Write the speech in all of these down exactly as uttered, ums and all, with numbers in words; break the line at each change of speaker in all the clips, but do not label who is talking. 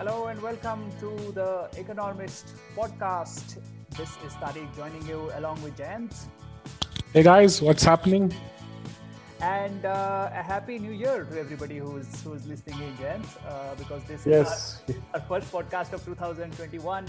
Hello and welcome to the Economist podcast. This is Tariq joining you along with Jayant.
Hey guys, what's happening?
And uh, a happy new year to everybody who's who's listening in, Jayant, uh, because this is
Yes.
our, our first podcast of two thousand twenty-one.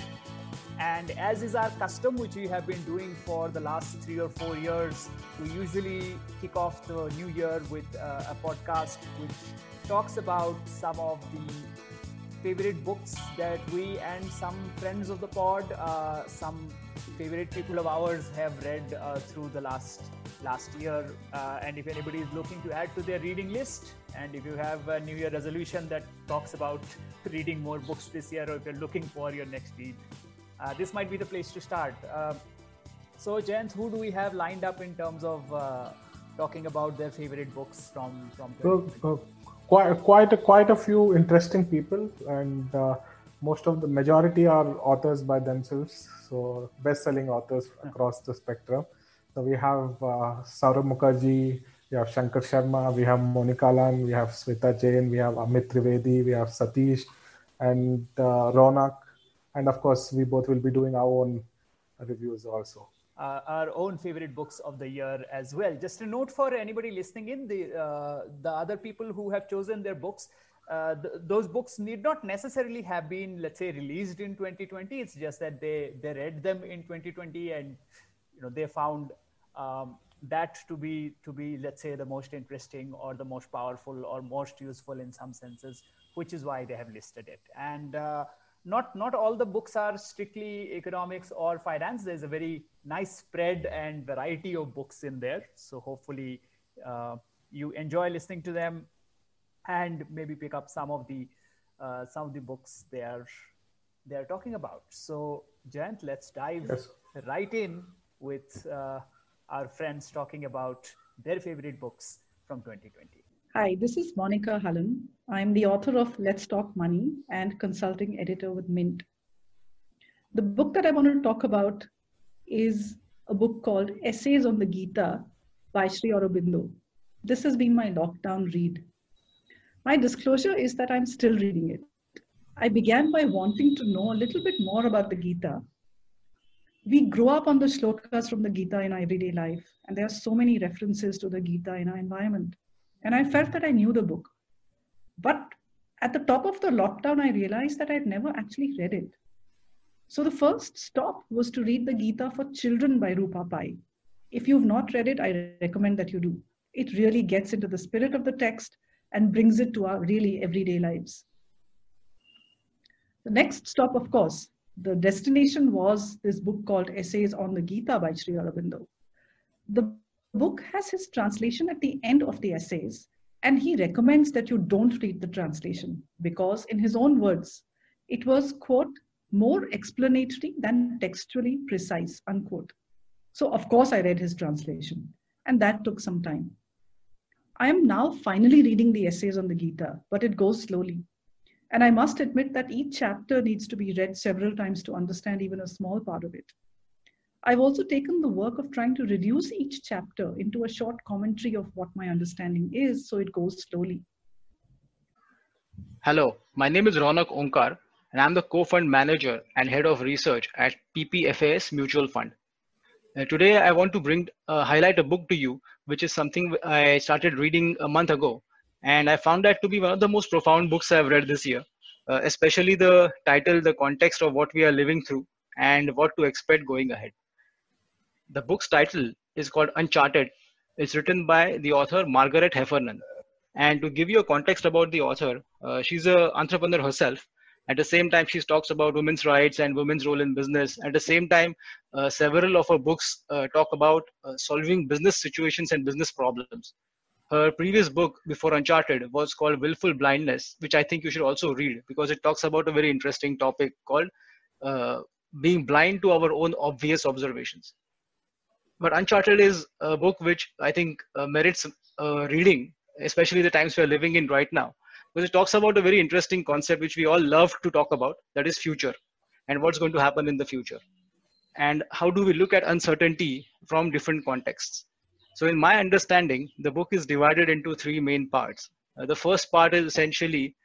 And as is our custom, which we have been doing for the last three or four years, we usually kick off the new year with uh, a podcast which talks about some of the favorite books that we and some friends of the pod, uh, some favorite people of ours have read uh, through the last last year. Uh, and if anybody is looking to add to their reading list, and if you have a New Year resolution that talks about reading more books this year, or if you're looking for your next read, uh, this might be the place to start. Uh, so, Jayant, who do we have lined up in terms of uh, talking about their favorite books from from?
So, uh, quite quite a, quite a few interesting people, and uh, most of the majority are authors by themselves. So, best-selling authors across the spectrum. So we have uh, Saurabh Mukherjee, we have Shankar Sharma, we have Monica Lan, we have Sweta Jain, we have Amit Trivedi, we have Satish, and uh, Ronak, and of course we both will be doing our own reviews also.
Uh, our own favorite books of the year as well. Just a note for anybody listening in, the uh, the other people who have chosen their books, uh, th- those books need not necessarily have been, let's say, released in twenty twenty. It's just that they they read them in twenty twenty, and you know they found um, that to be to be let's say the most interesting or the most powerful or most useful in some senses, which is why they have listed it. And uh, not not all the books are strictly economics or finance. There's a very nice spread and variety of books in there. So hopefully uh, you enjoy listening to them and maybe pick up some of the uh, some of the books they are they are talking about. So Jayant, let's dive
Yes.
right in with uh, our friends talking about their favorite books from twenty twenty.
Hi, this is Monica Hallen. I'm the author of Let's Talk Money and consulting editor with Mint. The book that I want to talk about is a book called Essays on the Gita by Sri Aurobindo. This has been my lockdown read. My disclosure is that I'm still reading it. I began by wanting to know a little bit more about the Gita. We grow up on the shlokas from the Gita in our everyday life, and there are so many references to the Gita in our environment. And I felt that I knew the book. But at the top of the lockdown, I realized that I'd never actually read it. So the first stop was to read the Gita for Children by Rupa Pai. If you've not read it, I recommend that you do. It really gets into the spirit of the text and brings it to our really everyday lives. The next stop, of course, the destination was this book called Essays on the Gita by Sri Aurobindo. The book has his translation at the end of the essays, and he recommends that you don't read the translation because, in his own words, it was, quote, more explanatory than textually precise, unquote. So, of course, I read his translation, and that took some time. I am now finally reading the essays on the Gita, but it goes slowly. And I must admit that each chapter needs to be read several times to understand even a small part of it. I've also taken the work of trying to reduce each chapter into a short commentary of what my understanding is, so it goes slowly.
Hello, my name is Ronak Onkar, and I'm the co-fund manager and head of research at P P F A S Mutual Fund. Uh, today, I want to bring uh, highlight a book to you, which is something I started reading a month ago, and I found that to be one of the most profound books I've read this year, uh, especially the title, the context of what we are living through, and what to expect going ahead. The book's title is called Uncharted. It's written by the author Margaret Heffernan. And to give you a context about the author, uh, she's an entrepreneur herself. At the same time, she talks about women's rights and women's role in business. At the same time, uh, several of her books uh, talk about uh, solving business situations and business problems. Her previous book before Uncharted was called Willful Blindness, which I think you should also read because it talks about a very interesting topic called uh, being blind to our own obvious observations. But Uncharted is a book which I think uh, merits uh, reading, especially the times we are living in right now, because it talks about a very interesting concept which we all love to talk about, that is future, and what's going to happen in the future. And how do we look at uncertainty from different contexts. So in my understanding, the book is divided into three main parts. Uh, the first part is essentially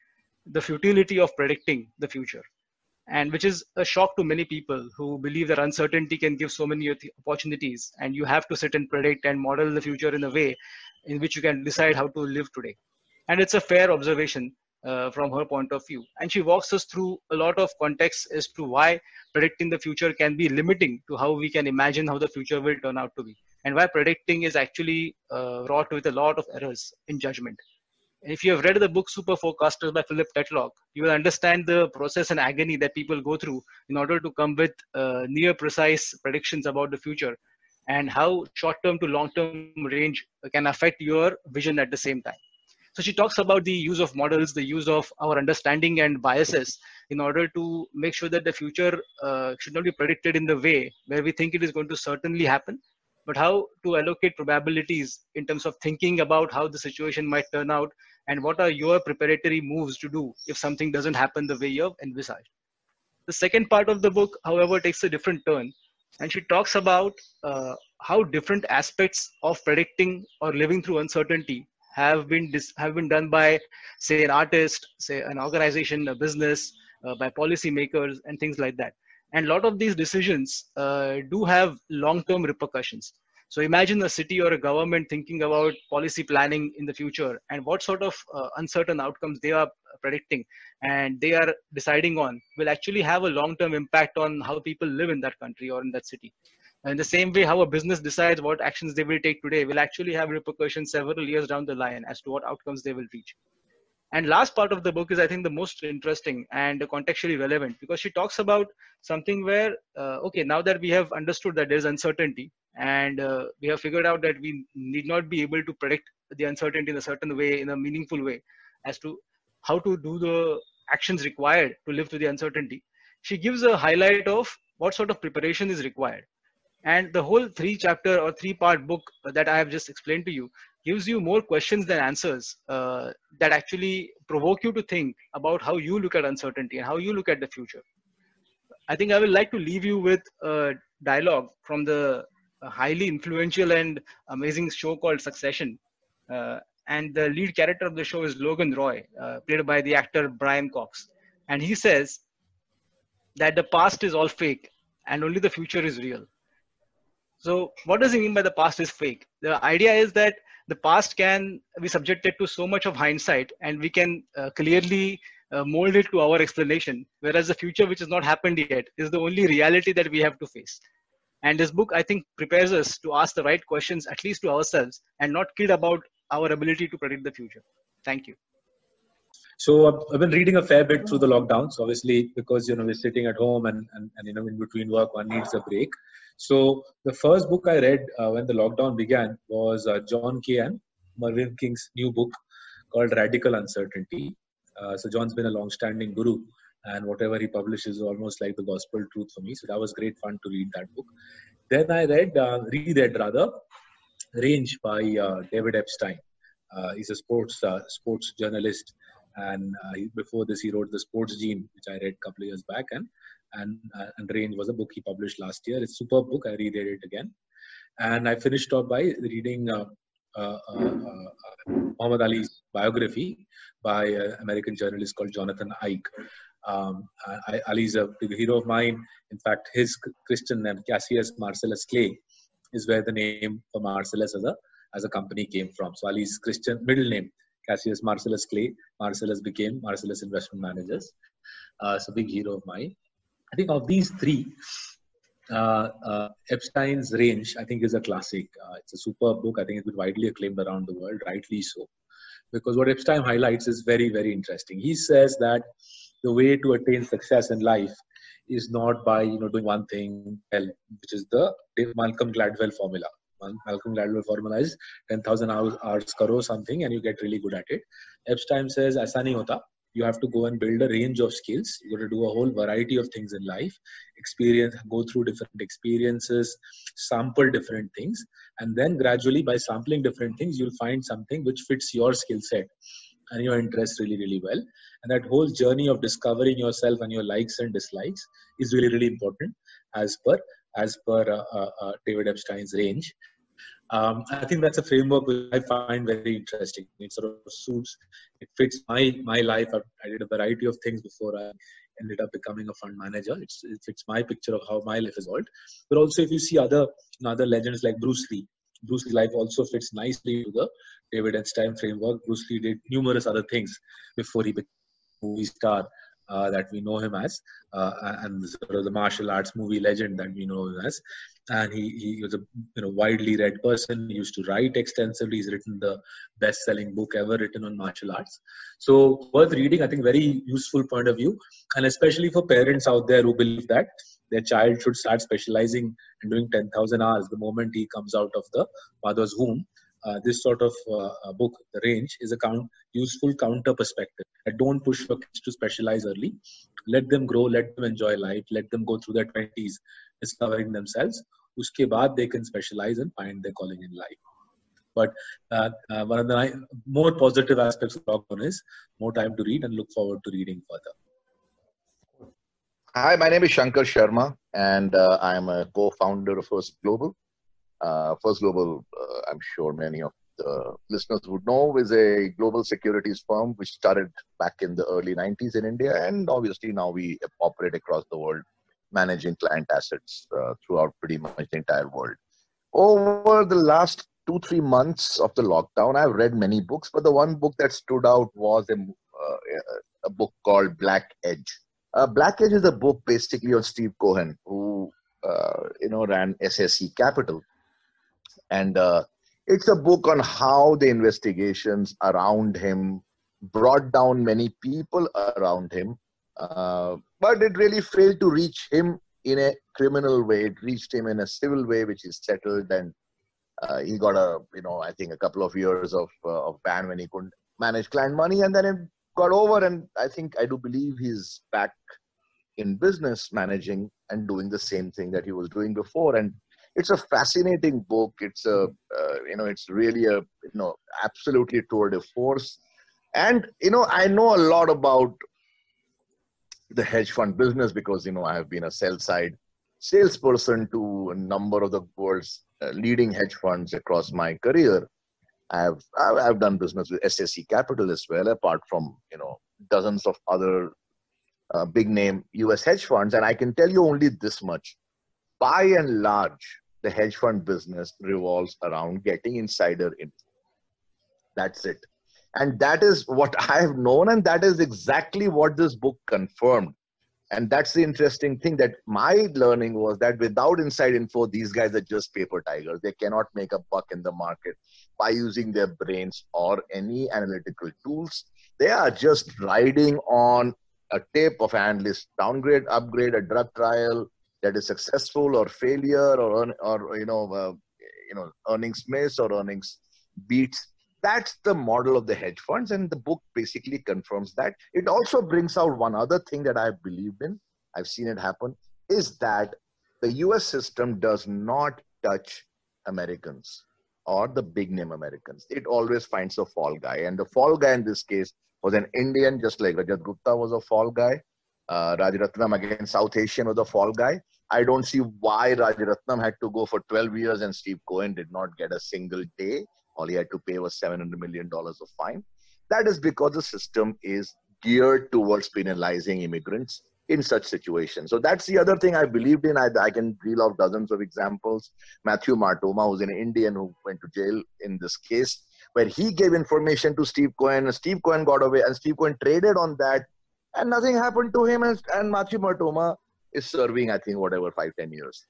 the futility of predicting the future, and which is a shock to many people who believe that uncertainty can give so many opportunities, and you have to sit and predict and model the future in a way in which you can decide how to live today. And it's a fair observation uh, from her point of view. And she walks us through a lot of context as to why predicting the future can be limiting to how we can imagine how the future will turn out to be, and why predicting is actually uh, wrought with a lot of errors in judgment. If you have read the book Super Forecasters by Philip Tetlock, you will understand the process and agony that people go through in order to come with uh, near precise predictions about the future, and how short-term to long-term range can affect your vision at the same time. So she talks about the use of models, the use of our understanding and biases in order to make sure that the future uh, should not be predicted in the way where we think it is going to certainly happen, but how to allocate probabilities in terms of thinking about how the situation might turn out and what are your preparatory moves to do if something doesn't happen the way you've envisaged. The second part of the book, however, takes a different turn, and she talks about uh, how different aspects of predicting or living through uncertainty have been dis- have been done by, say, an artist, say, an organization, a business, uh, by policymakers, and things like that. And a lot of these decisions uh, do have long-term repercussions. So imagine a city or a government thinking about policy planning in the future and what sort of uh, uncertain outcomes they are predicting and they are deciding on will actually have a long-term impact on how people live in that country or in that city. And the same way, how a business decides what actions they will take today will actually have repercussions several years down the line as to what outcomes they will reach. And last part of the book is, I think, the most interesting and contextually relevant, because she talks about something where, uh, okay, now that we have understood that there's uncertainty and uh, we have figured out that we need not be able to predict the uncertainty in a certain way, in a meaningful way, as to how to do the actions required to live through the uncertainty. She gives a highlight of what sort of preparation is required. And the whole three chapter or three part book that I have just explained to you gives you more questions than answers uh, that actually provoke you to think about how you look at uncertainty and how you look at the future. I think I would like to leave you with a dialogue from the highly influential and amazing show called Succession. Uh, and the lead character of the show is Logan Roy, uh, played by the actor Brian Cox. And he says that the past is all fake and only the future is real. So what does he mean by the past is fake? The idea is that the past can be subjected to so much of hindsight and we can uh, clearly uh, mold it to our explanation, whereas the future, which has not happened yet, is the only reality that we have to face. And this book, I think, prepares us to ask the right questions, at least to ourselves, and not kid about our ability to predict the future. Thank you.
So I've been reading a fair bit through the lockdowns, obviously, because, you know, we're sitting at home and, and, and you know, in between work, one needs a break. So the first book I read uh, when the lockdown began was uh, John Kay and Mervyn King's new book called Radical Uncertainty. Uh, so John's been a long-standing guru, and whatever he publishes is almost like the gospel truth for me. So that was great fun to read that book. Then I read, uh, reread rather, Range by uh, David Epstein. Uh, he's a sports uh, sports journalist, and uh, he, before this he wrote The Sports Gene, which I read a couple of years back, and and uh, and Range was a book he published last year. It's a superb book. I reread it again, and I finished off by reading uh, uh, uh, uh, Muhammad Ali's biography by an American journalist called Jonathan Ive. Um, I, Ali's a big hero of mine. In fact, his Christian name, Cassius Marcellus Clay, is where the name for Marcellus as a as a company came from. So Ali's Christian middle name, Cassius Marcellus Clay. Marcellus became Marcellus Investment Managers. Uh, so big hero of mine. I think of these three, uh, uh, Epstein's Range, I think, is a classic. Uh, it's a superb book. I think it's been widely acclaimed around the world, rightly so. Because what Epstein highlights is very, very interesting. He says that the way to attain success in life is not by, you know, doing one thing well, which is the Malcolm Gladwell formula. Malcolm Gladwell formula is ten thousand hours, hours karo something and you get really good at it. Epstein says, aisa nahi hota. You have to go and build a range of skills. You got to do a whole variety of things in life, experience, go through different experiences, sample different things. And then gradually by sampling different things, you'll find something which fits your skill set and your interests really, really well. And that whole journey of discovering yourself and your likes and dislikes is really, really important as per, as per uh, uh, uh, David Epstein's Range. Um, I think that's a framework which I find very interesting. It sort of suits, it fits my my life. I, I did a variety of things before I ended up becoming a fund manager. It's, it fits my picture of how my life is evolved. But also, if you see other other legends like Bruce Lee, Bruce Lee life also fits nicely to the David Einstein framework. Bruce Lee did numerous other things before he became a movie star uh, that we know him as, uh, and sort of the martial arts movie legend that we know him as. And he, he was a you know widely read person. He used to write extensively. He's written the best-selling book ever written on martial arts. So worth reading. I think very useful point of view, and especially for parents out there who believe that their child should start specializing and doing ten thousand hours the moment he comes out of the mother's womb. Uh, this sort of uh, book, The Range, is a count, useful counter perspective. And don't push your kids to specialize early. Let them grow. Let them enjoy life. Let them go through their twenties, discovering themselves. Uske baad they can specialize and find their calling in life. But uh, uh, one of the more positive aspects of lockdown is more time to read, and look forward to reading further.
Hi, my name is Shankar Sharma, and uh, I am a co-founder of First Global. Uh, First Global, uh, I'm sure many of the listeners would know, is a global securities firm which started back in the early nineties in India, and obviously now we operate across the world, managing client assets uh, throughout pretty much the entire world. Over the last two, three months of the lockdown, I've read many books, but the one book that stood out was a, uh, a book called Black Edge. Uh, Black Edge is a book basically on Steve Cohen, who uh, you know ran S S C Capital. And uh, it's a book on how the investigations around him brought down many people around him. Uh, but it really failed to reach him in a criminal way. It reached him in a civil way, which is settled, and uh, he got a, you know, I think a couple of years of uh, of ban when he couldn't manage client money, and then it got over. And I think I do believe he's back in business, managing and doing the same thing that he was doing before. And it's a fascinating book. It's a, uh, you know, it's really a, you know, absolutely tour de force. And you know, I know a lot about the hedge fund business because, you know, I have been a sell side salesperson to a number of the world's uh, leading hedge funds across my career. I have, I've done business with S S C Capital as well, apart from, you know, dozens of other uh, big name U S hedge funds. And I can tell you only this much. By and large, the hedge fund business revolves around getting insider info. That's it. And that is what I have known, and that is exactly what this book confirmed. And that's the interesting thing, that my learning was that without inside info, these guys are just paper tigers. They cannot make a buck in the market by using their brains or any analytical tools. They are just riding on a tip of analyst downgrade, upgrade, a drug trial that is successful or failure, or, or you know, uh, you know, earnings miss or earnings beats. That's the model of the hedge funds, and the book basically confirms that. It also brings out one other thing that I've believed in, I've seen it happen, is that the U S system does not touch Americans or the big name Americans. It always finds a fall guy, and the fall guy in this case was an Indian, just like Rajat Gupta was a fall guy. Uh, Rajaratnam, again, South Asian, was a fall guy. I don't see why Rajaratnam had to go for twelve years and Steve Cohen did not get a single day. All he had to pay was seven hundred million dollars of fine. That is because the system is geared towards penalizing immigrants in such situations. So that's the other thing I believed in. I, I can reel off dozens of examples. Matthew Martoma, who's an Indian who went to jail in this case, where he gave information to Steve Cohen, and Steve Cohen got away, and Steve Cohen traded on that, and nothing happened to him. And, and Matthew Martoma is serving, I think, whatever, five, ten years.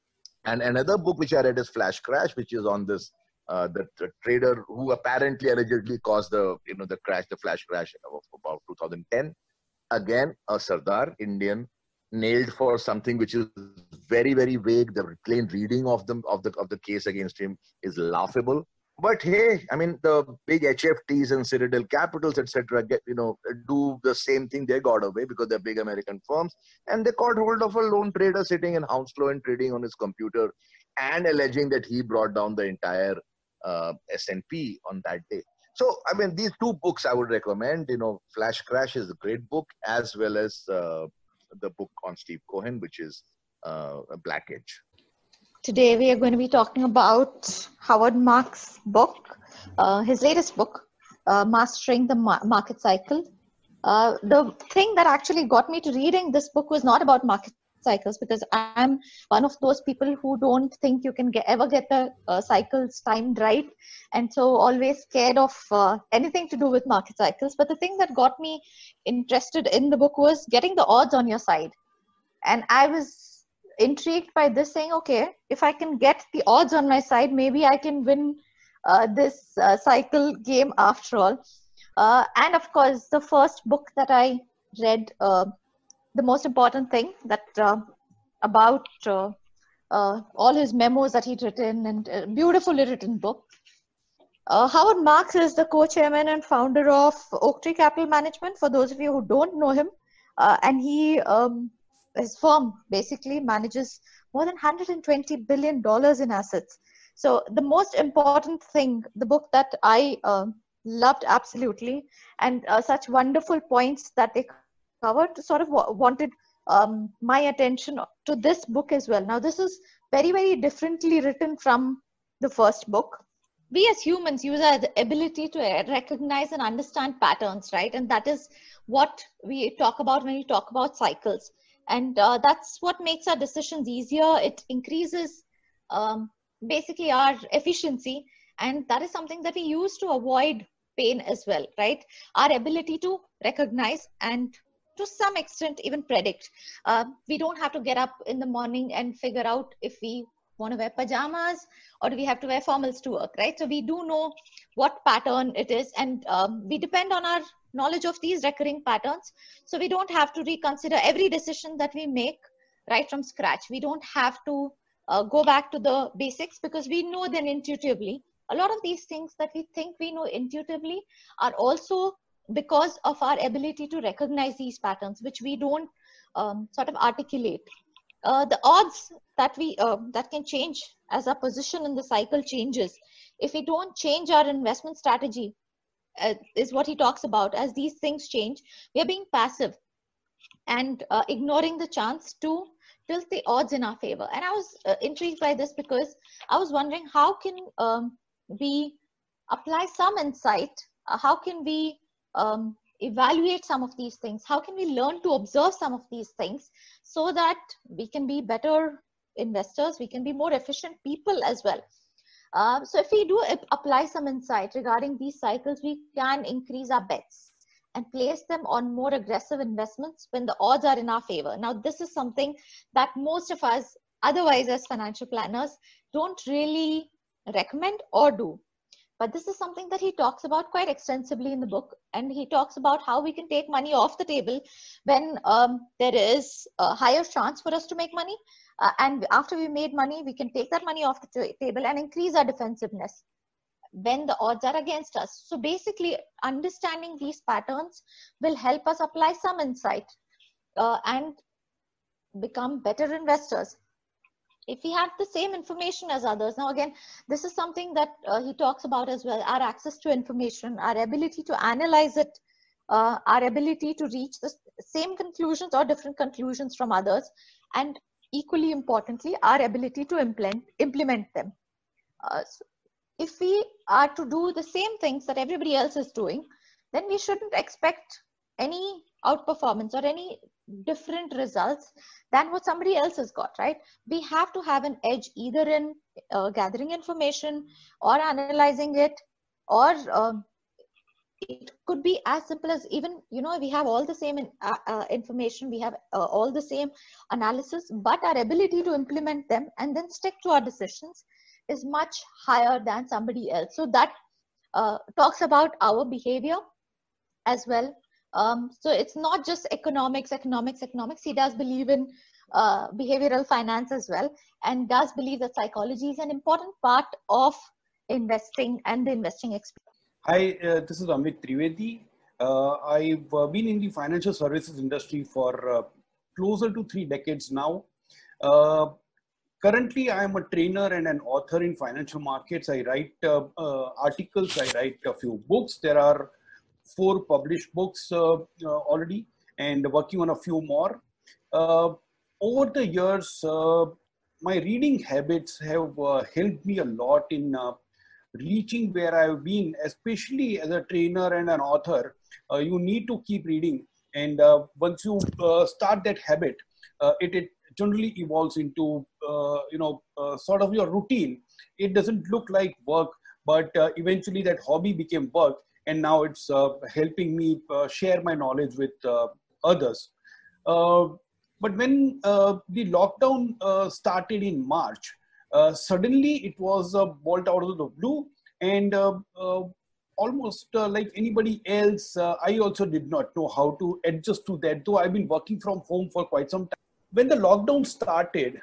And another book which I read is Flash Crash, which is on this Uh, the, the trader who apparently allegedly caused the, you know, the crash, the flash crash of about two thousand ten. Again, a Sardar, Indian, nailed for something which is very, very vague. The plain reading of them of the of the case against him is laughable. But hey, I mean, the big H F Ts and Citadel Capitals, et cetera, get, you know, do the same thing. They got away because they're big American firms, and they caught hold of a lone trader sitting in Hounslow and trading on his computer, and alleging that he brought down the entire uh, S and P on that day. So, I mean, these two books I would recommend. You know, Flash Crash is a great book, as well as uh, the book on Steve Cohen, which is uh, Black Edge.
Today we are going to be talking about Howard Marks' book, uh, his latest book, uh, Mastering the Ma- Market Cycle. Uh, the thing that actually got me to reading this book was not about market cycles, because I'm one of those people who don't think you can get, ever get the uh, cycles timed right, and so always scared of uh, anything to do with market cycles. But the thing that got me interested in the book was getting the odds on your side. And I was intrigued by this, saying, okay, if I can get the odds on my side, maybe I can win uh, this uh, cycle game after all. Uh, and of course, the first book that I read, uh, the most important thing that uh, about uh, uh, all his memos that he'd written, and a beautifully written book. Uh, Howard Marks is the co-chairman and founder of Oaktree Capital Management, for those of you who don't know him. Uh, and he, um, his firm basically manages more than one hundred twenty billion dollars in assets. So the most important thing, the book that I uh, loved absolutely, and uh, such wonderful points that they covered, sort of w- wanted um, my attention to this book as well. Now, this is very, very differently written from the first book. We as humans use our ability to recognize and understand patterns, right? And that is what we talk about when we talk about cycles. And uh, that's what makes our decisions easier. It increases um, basically our efficiency. And that is something that we use to avoid pain as well, right? Our ability to recognize and to some extent even predict. Uh, we don't have to get up in the morning and figure out if we want to wear pajamas or do we have to wear formals to work, right? So we do know what pattern it is, and um, we depend on our knowledge of these recurring patterns. So we don't have to reconsider every decision that we make right from scratch. We don't have to uh, go back to the basics, because we know them intuitively. A lot of these things that we think we know intuitively are also because of our ability to recognize these patterns, which we don't um, sort of articulate. Uh, the odds that we uh, that can change as our position in the cycle changes if we don't change our investment strategy, uh, is what he talks about. As these things change, we are being passive and uh, ignoring the chance to tilt the odds in our favor. And I was uh, intrigued by this, because I was wondering, how can um, we apply some insight? Uh, how can we um, evaluate some of these things? How can we learn to observe some of these things so that we can be better investors, we can be more efficient people as well? Uh, so if we do apply some insight regarding these cycles, we can increase our bets and place them on more aggressive investments when the odds are in our favor. Now, this is something that most of us, otherwise as financial planners, don't really recommend or do. But this is something that he talks about quite extensively in the book. And he talks about how we can take money off the table when um, there is a higher chance for us to make money. Uh, and after we made money, we can take that money off the t- table and increase our defensiveness when the odds are against us. So basically, understanding these patterns will help us apply some insight uh, and become better investors. If we have the same information as others, now again, this is something that uh, he talks about as well, our access to information, our ability to analyze it, uh, our ability to reach the same conclusions or different conclusions from others, and equally importantly, our ability to implement, implement them. Uh, so if we are to do the same things that everybody else is doing, then we shouldn't expect any outperformance or any different results than what somebody else has got, right? We have to have an edge either in uh, gathering information or analyzing it, or um, it could be as simple as, even, you know, we have all the same in, uh, uh, information, we have uh, all the same analysis, but our ability to implement them and then stick to our decisions is much higher than somebody else. So that uh, talks about our behavior as well. Um, so it's not just economics, economics, economics. He does believe in uh, behavioral finance as well, and does believe that psychology is an important part of investing and the investing experience.
Hi, uh, this is Amit Trivedi. Uh, I've uh, been in the financial services industry for uh, closer to three decades now. Uh, currently, I am a trainer and an author in financial markets. I write uh, uh, articles, I write a few books. There are four published books uh, uh, already, and working on a few more. Uh, over the years, uh, my reading habits have uh, helped me a lot in uh, reaching where I've been, especially as a trainer and an author. Uh, you need to keep reading. And uh, once you uh, start that habit, uh, it, it generally evolves into, uh, you know, uh, sort of your routine. It doesn't look like work, but uh, eventually that hobby became work. And now it's uh, helping me uh, share my knowledge with uh, others. Uh, but when uh, the lockdown uh, started in March, uh, suddenly it was a bolt out of the blue. And uh, uh, almost uh, like anybody else, uh, I also did not know how to adjust to that, though I've been working from home for quite some time. When the lockdown started,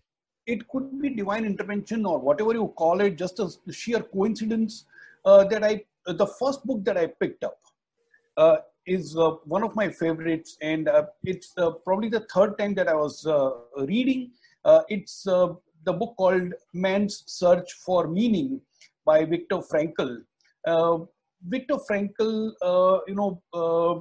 it could be divine intervention or whatever you call it, just a sheer coincidence uh, that I, uh, the first book that I picked up uh, is uh, one of my favorites. And uh, it's uh, probably the third time that I was uh, reading. Uh, it's uh, the book called Man's Search for Meaning by Viktor Frankl. Uh, Viktor Frankl, uh, you know, uh,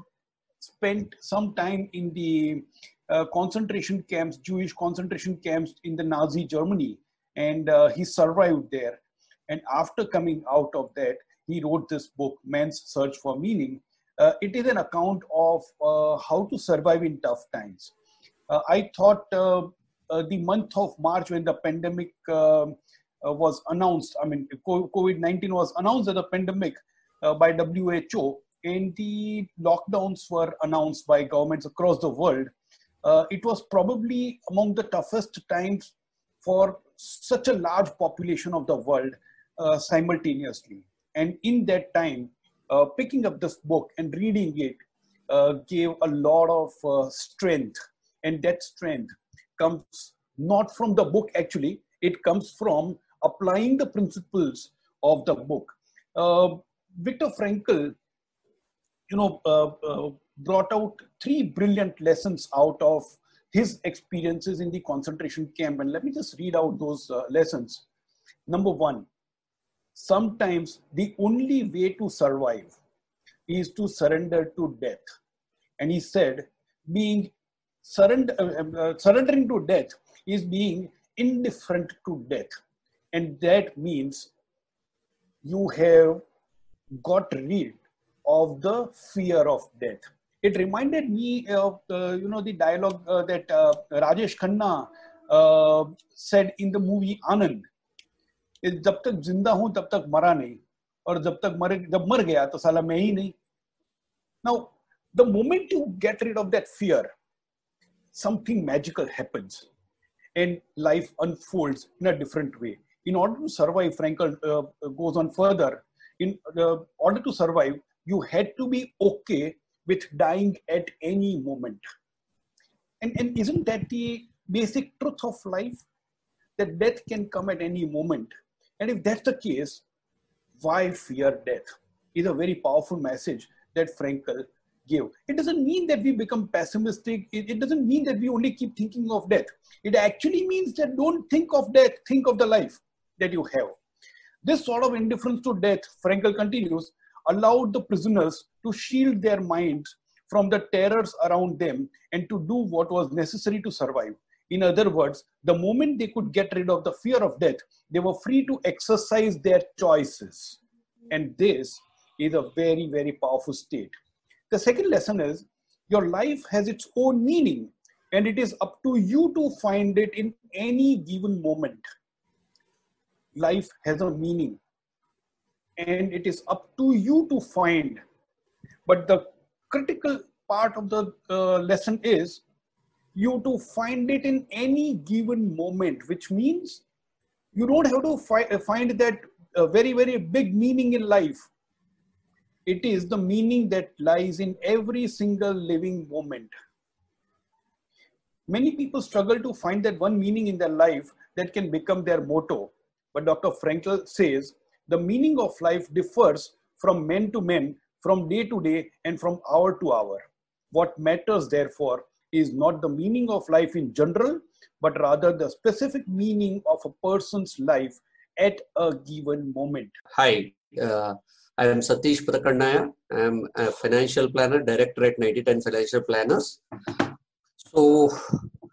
spent some time in the uh, concentration camps, Jewish concentration camps in the Nazi Germany, and uh, he survived there. And after coming out of that, he wrote this book, Man's Search for Meaning. Uh, it is an account of uh, how to survive in tough times. Uh, I thought uh, uh, the month of March, when the pandemic uh, Uh, was announced, I mean, COVID nineteen was announced as a pandemic uh, by W H O, and the lockdowns were announced by governments across the world. Uh, it was probably among the toughest times for such a large population of the world uh, simultaneously. And in that time, uh, picking up this book and reading it uh, gave a lot of uh, strength. And that strength comes not from the book, actually, it comes from applying the principles of the book. Uh, Viktor Frankl, you know, uh, uh, brought out three brilliant lessons out of his experiences in the concentration camp. And let me just read out those uh, lessons. Number one, sometimes the only way to survive is to surrender to death. And he said, being surrender, uh, uh, surrendering to death is being indifferent to death. And that means you have got rid of the fear of death. It reminded me of, uh, you know, the dialogue uh, that uh, Rajesh Khanna uh, said in the movie Anand. जब तक जिंदा हूं तब तक मरा नहीं, और जब तक मर जब मर गया तो साला मैं ही नहीं. Now, the moment you get rid of that fear, something magical happens, and life unfolds in a different way. In order to survive, Frankl uh, goes on further. In uh, order to survive, you had to be okay with dying at any moment. And, and isn't that the basic truth of life? That death can come at any moment. And if that's the case, why fear death? Is a very powerful message that Frankl gave. It doesn't mean that we become pessimistic. It, it doesn't mean that we only keep thinking of death. It actually means that don't think of death, think of the life that you have. This sort of indifference to death, Frankl continues, allowed the prisoners to shield their minds from the terrors around them and to do what was necessary to survive. In other words, the moment they could get rid of the fear of death, they were free to exercise their choices. And this is a very, very powerful state. The second lesson is, your life has its own meaning, and it is up to you to find it in any given moment. Life has a meaning, and it is up to you to find. But the critical part of the uh, lesson is you to find it in any given moment, which means you don't have to fi find that uh, very, very big meaning in life. It is the meaning that lies in every single living moment. Many people struggle to find that one meaning in their life that can become their motto. But Doctor Frankl says the meaning of life differs from men to men, from day to day, and from hour to hour. What matters, therefore, is not the meaning of life in general, but rather the specific meaning of a person's life at a given moment.
Hi, uh, I am Satish Prakarnaya. I am a financial planner, director at ninety ten Financial Planners. So,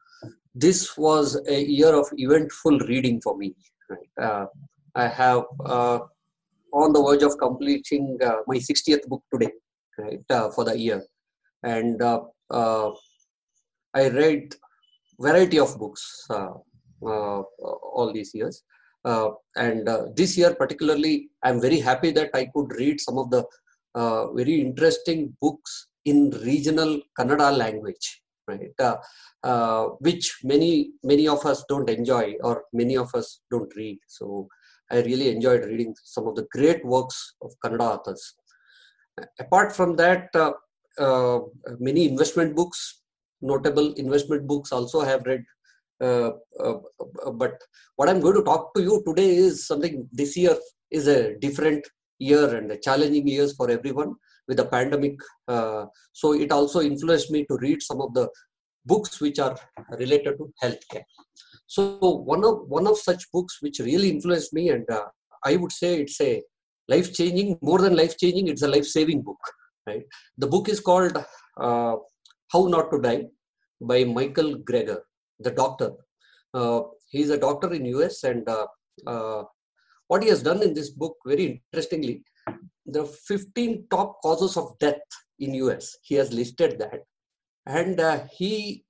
this was a year of eventful reading for me. Right? Uh, I have uh, on the verge of completing uh, my sixtieth book today, right, uh, for the year. And uh, uh, I read variety of books uh, uh, all these years. Uh, and uh, this year particularly, I'm very happy that I could read some of the uh, very interesting books in regional Kannada language, right? Uh, uh, which many, many of us don't enjoy or many of us don't read. So I really enjoyed reading some of the great works of Kannada authors. Apart from that, uh, uh, many investment books, notable investment books also have read. Uh, uh, but what I'm going to talk to you today is something. This year is a different year and a challenging years for everyone with the pandemic. Uh, so it also influenced me to read some of the books which are related to healthcare. So one of one of such books which really influenced me, and uh, I would say it's a life-changing, more than life-changing, it's a life-saving book. Right? The book is called uh, How Not to Die by Michael Greger, the doctor. Uh, he's a doctor in U S, and uh, uh, what he has done in this book, very interestingly, the fifteen top causes of death in U S, he has listed that, and uh, he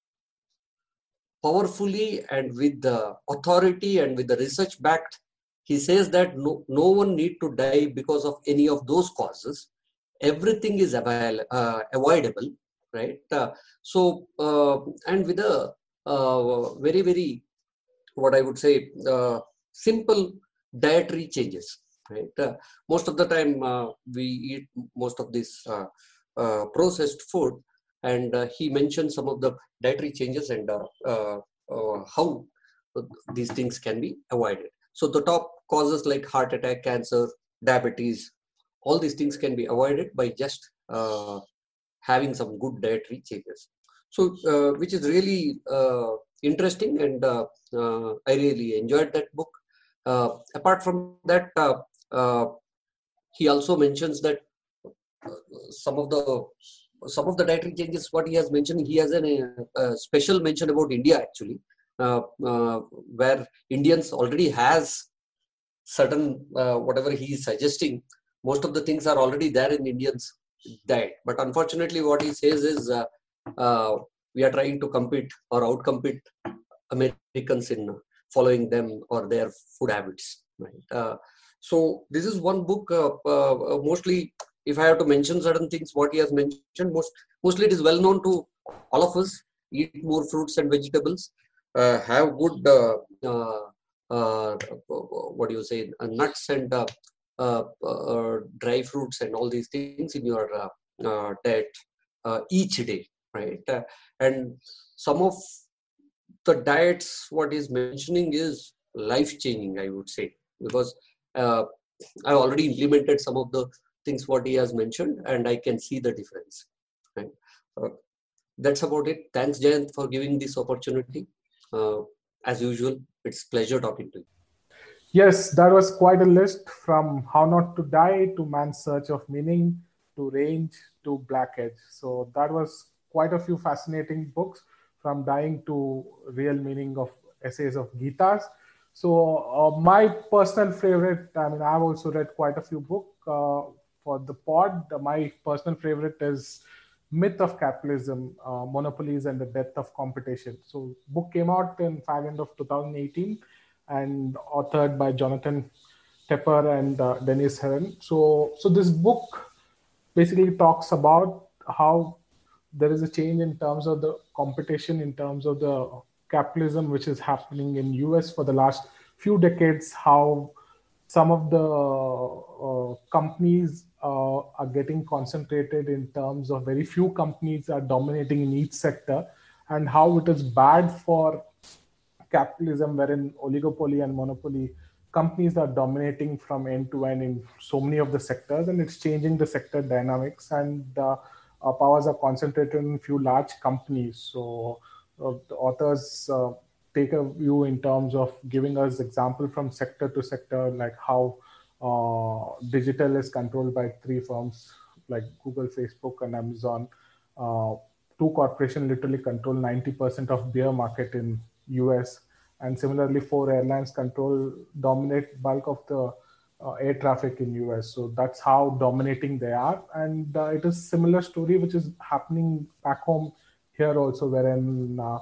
powerfully and with the authority and with the research backed, he says that no, no one need to die because of any of those causes. Everything is avail, uh, avoidable, right? Uh, so, uh, and with a uh, very, very, what I would say, uh, simple dietary changes, right? Uh, most of the time uh, we eat most of this uh, uh, processed food, and uh, he mentioned some of the dietary changes and uh, uh, uh, how these things can be avoided. So the top causes like heart attack, cancer, diabetes, all these things can be avoided by just uh, having some good dietary changes. So, uh, which is really uh, interesting, and uh, uh, I really enjoyed that book. Uh, apart from that, uh, uh, he also mentions that uh, some of the some of the dietary changes, what he has mentioned, he has an, a, a special mention about India actually, uh, uh, where Indians already has certain, uh, whatever he is suggesting, most of the things are already there in Indians' diet. But unfortunately, what he says is uh, uh, we are trying to compete or outcompete Americans in following them or their food habits. Right? Uh, so this is one book, uh, uh, mostly, if I have to mention certain things, what he has mentioned, most, mostly it is well known to all of us. Eat more fruits and vegetables, uh, have good, uh, uh, uh, what do you say, uh, nuts and uh, uh, uh, dry fruits and all these things in your uh, uh, diet uh, each day, right? Uh, and some of the diets, what he's mentioning is life-changing, I would say, because uh, I already implemented some of the things what he has mentioned, and I can see the difference. Right? Uh, that's about it. Thanks, Jayant, for giving this opportunity. Uh, as usual, it's pleasure talking to you.
Yes, that was quite a list, from How Not to Die to Man's Search of Meaning to Range to Black Edge. So that was quite a few fascinating books, from dying to real meaning of essays of Gitas. So uh, my personal favorite, I mean, I've also read quite a few books uh, for the pod. My personal favorite is Myth of Capitalism, uh, Monopolies and the Death of Competition. So book came out in fag end of two thousand eighteen and authored by Jonathan Tepper and uh, Dennis Heron. So, so this book basically talks about how there is a change in terms of the competition, in terms of the capitalism which is happening in U S for the last few decades, how some of the uh, companies uh, are getting concentrated in terms of very few companies are dominating in each sector, and how it is bad for capitalism, wherein oligopoly and monopoly companies are dominating from end to end in so many of the sectors, and it's changing the sector dynamics, and uh, uh, powers are concentrated in few large companies. So uh, the authors uh, take a view in terms of giving us example from sector to sector, like how uh, digital is controlled by three firms like Google, Facebook, and Amazon. Uh, two corporations literally control ninety percent of beer market in U S, and similarly four airlines control dominate bulk of the uh, air traffic in U S. So that's how dominating they are, and uh, it is similar story which is happening back home here also, wherein uh,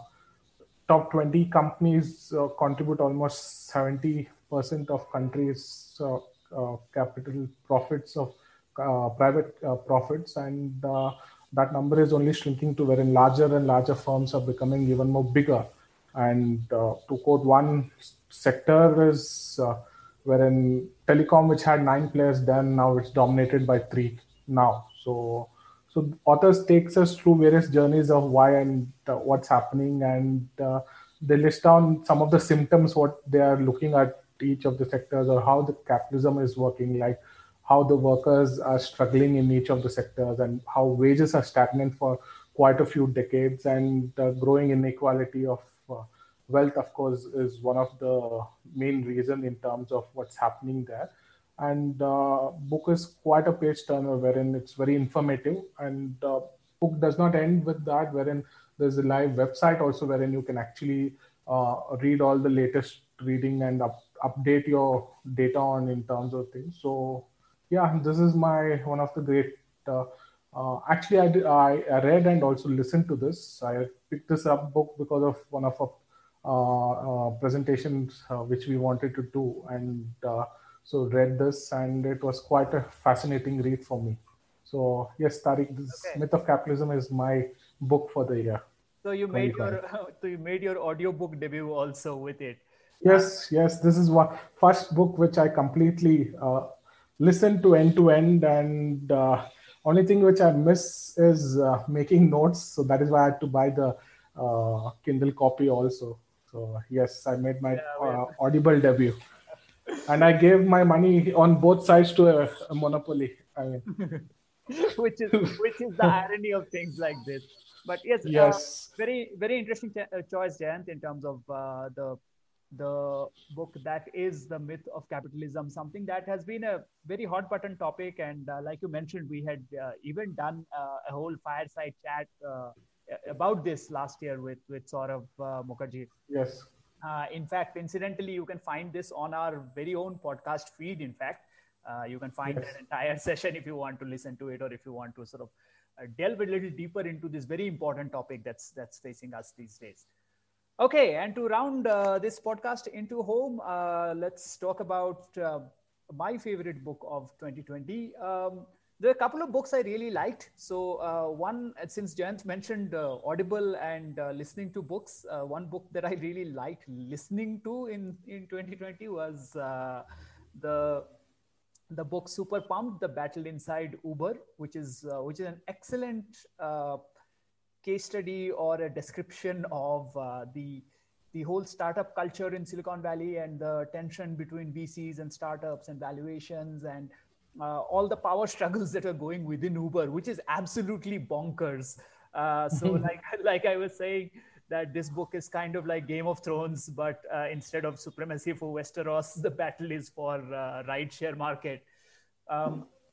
top twenty companies uh, contribute almost seventy percent of countries' uh, uh, capital profits of uh, private uh, profits, and uh, that number is only shrinking to wherein larger and larger firms are becoming even more bigger. And uh, to quote one sector is uh, wherein telecom, which had nine players then, now it's dominated by three now. So so authors takes us through various journeys of why and uh, what's happening, and uh, they list down some of the symptoms, what they are looking at each of the sectors, or how the capitalism is working, like how the workers are struggling in each of the sectors, and how wages are stagnant for quite a few decades, and uh, growing inequality of uh, wealth, of course, is one of the main reason in terms of what's happening there. And uh, book is quite a page turner, wherein it's very informative, and uh, book does not end with that, wherein there's a live website also wherein you can actually uh, read all the latest reading and up, update your data on in terms of things. So yeah, this is my one of the great uh, uh, actually I, did, I, I read and also listened to this. I picked this up book because of one of our uh, uh, presentations uh, which we wanted to do, and uh, so read this, and it was quite a fascinating read for me. So yes, Tariq, this okay. Myth of Capitalism is my book for the year.
So you made your so you made your audiobook debut also with it.
Yes, uh, yes. This is one first book which I completely uh, listened to end to end, and uh, only thing which I miss is uh, making notes. So that is why I had to buy the uh, Kindle copy also. So yes, I made my yeah, uh, Audible debut. And I gave my money on both sides to a, a monopoly. I mean,
which is which is the irony of things like this. But yes,
yes,
uh, very very interesting choice, Jayant, in terms of uh, the the book that is The Myth of Capitalism, something that has been a very hot button topic. And uh, like you mentioned, we had uh, even done uh, a whole fireside chat uh, about this last year with with Saurav uh, Mukherjee.
Yes.
Uh, in fact, incidentally, you can find this on our very own podcast feed. In fact, uh, you can find yes. that entire session if you want to listen to it, or if you want to sort of uh, delve a little deeper into this very important topic that's that's facing us these days. Okay, and to round uh, this podcast into home, uh, let's talk about uh, my favorite book of twenty twenty. Um, There are a couple of books I really liked. So uh, one, since Jayant mentioned uh, Audible and uh, listening to books, uh, one book that I really liked listening to in, in twenty twenty was uh, the the book Super Pumped: The Battle Inside Uber, which is uh, which is an excellent uh, case study or a description of uh, the the whole startup culture in Silicon Valley, and the tension between V Cs and startups and valuations, and Uh, all the power struggles that are going within Uber, which is absolutely bonkers. Uh, so like, like I was saying, that this book is kind of like Game of Thrones, but uh, instead of supremacy for Westeros, the battle is for uh, rideshare market. Um,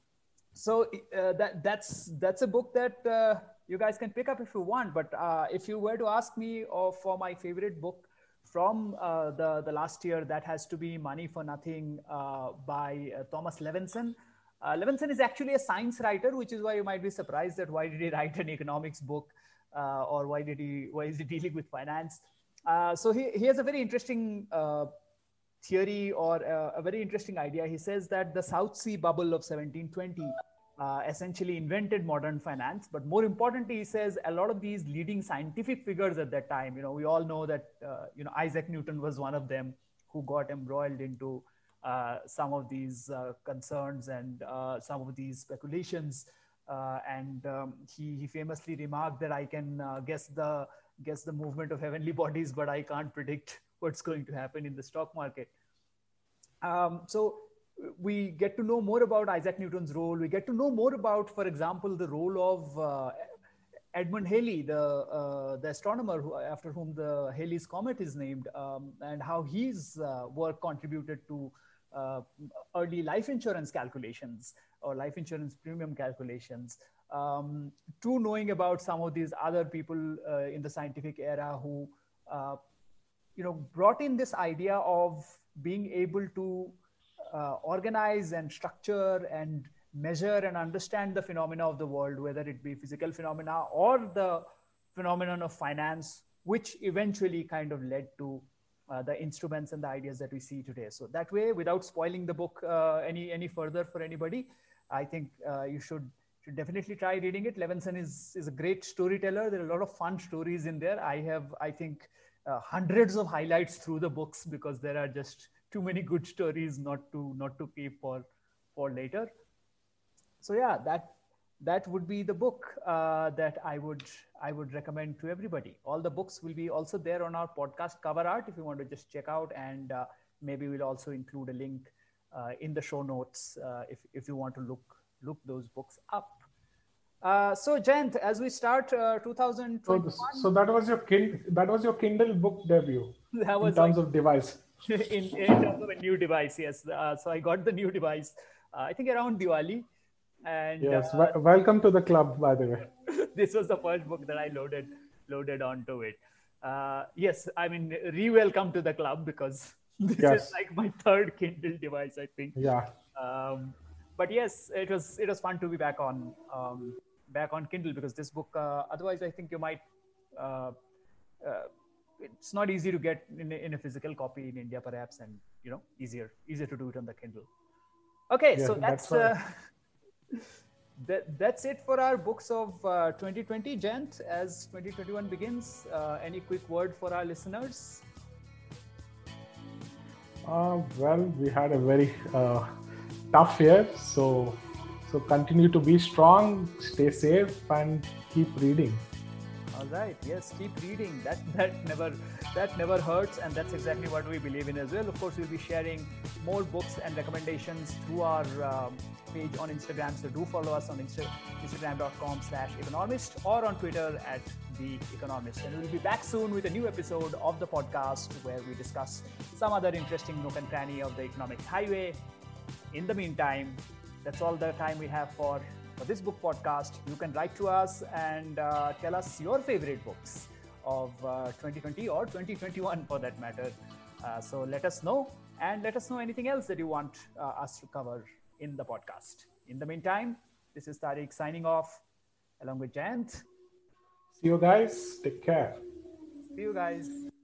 so uh, that that's that's a book that uh, you guys can pick up if you want. But uh, if you were to ask me uh, for my favorite book from uh, the, the last year, that has to be Money for Nothing uh, by uh, Thomas Levinson. Uh, Levinson is actually a science writer, which is why you might be surprised that why did he write an economics book, uh, or why did he why is he dealing with finance? Uh, so he, he has a very interesting uh, theory, or uh, a very interesting idea. He says that the South Sea bubble of seventeen twenty uh, essentially invented modern finance. But more importantly, he says a lot of these leading scientific figures at that time, you know, we all know that, uh, you know, Isaac Newton was one of them who got embroiled into Uh, some of these uh, concerns and uh, some of these speculations, uh, and um, he, he famously remarked that I can uh, guess the guess the movement of heavenly bodies, but I can't predict what's going to happen in the stock market. Um, so we get to know more about Isaac Newton's role. We get to know more about, for example, the role of uh, Edmund Halley, the uh, the astronomer who, after whom the Halley's Comet is named, um, and how his uh, work contributed to uh, early life insurance calculations or life insurance premium calculations, um, to knowing about some of these other people uh, in the scientific era who, uh, you know, brought in this idea of being able to uh, organize and structure and measure and understand the phenomena of the world, whether it be physical phenomena or the phenomenon of finance, which eventually kind of led to uh, the instruments and the ideas that we see today. So that way, without spoiling the book uh, any any further for anybody, I think uh, you should should definitely try reading it. Levinson is is a great storyteller. There are a lot of fun stories in there. I have, I think, uh, hundreds of highlights through the books because there are just too many good stories not to not to keep for for later. So yeah, that that would be the book uh, that I would I would recommend to everybody. All the books will be also there on our podcast cover art if you want to just check out, and uh, maybe we'll also include a link uh, in the show notes uh, if if you want to look look those books up. Uh, so Jayant, as we start uh, two thousand twenty-one,
so, so that was your kind that was your Kindle book debut.
That was
in terms
like,
of device.
in, in terms of a new device, yes. Uh, so I got the new device. Uh, I think around Diwali. And
yes,
uh,
w- welcome to the club, by the way.
This was the first book that I loaded loaded onto it. Uh, yes, I mean, re-welcome to the club because this
yes.
is like my third Kindle device, I think.
Yeah.
Um, but yes, it was it was fun to be back on um, back on Kindle because this book. Uh, otherwise, I think you might. Uh, uh, it's not easy to get in a, in a physical copy in India, perhaps, and you know, easier easier to do it on the Kindle. Okay, yeah, so that's. that's uh, That, that's it for our books of uh, twenty twenty. Jayant, as twenty twenty-one begins, uh, any quick word for our listeners?
Uh, well, we had a very uh, tough year, so so continue to be strong, stay safe, and keep reading.
All right. Yes, keep reading. That that never that never hurts, and that's exactly what we believe in as well. Of course, we'll be sharing more books and recommendations through our um, page on Instagram. So do follow us on Insta- Instagram dot com slash economist or on Twitter at The Economist. And we'll be back soon with a new episode of the podcast where we discuss some other interesting nook and cranny of the economic highway. In the meantime, that's all the time we have for For this book podcast. You can write to us and uh, tell us your favorite books of uh, twenty twenty or twenty twenty-one for that matter. Uh, so let us know, and let us know anything else that you want uh, us to cover in the podcast. In the meantime, this is Tariq signing off along with Jayant.
See you guys. Take care.
See you guys.